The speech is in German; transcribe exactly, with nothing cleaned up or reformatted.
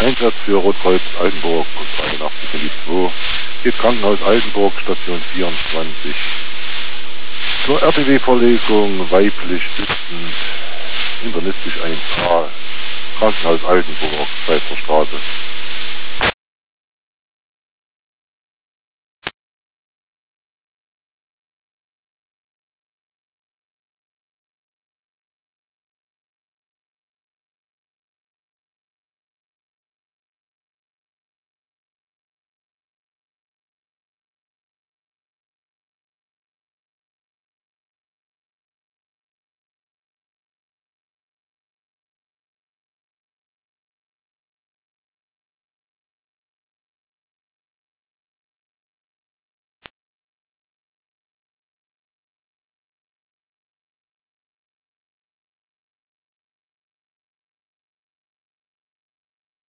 Einsatz für Rotkreuz Altenburg und dreiundachtzig in die zwei. Geht Krankenhaus Altenburg, Station vierundzwanzig. Zur R T W-Verlegung weiblich sitzend, internistisch eins a, Krankenhaus Altenburg, Fest.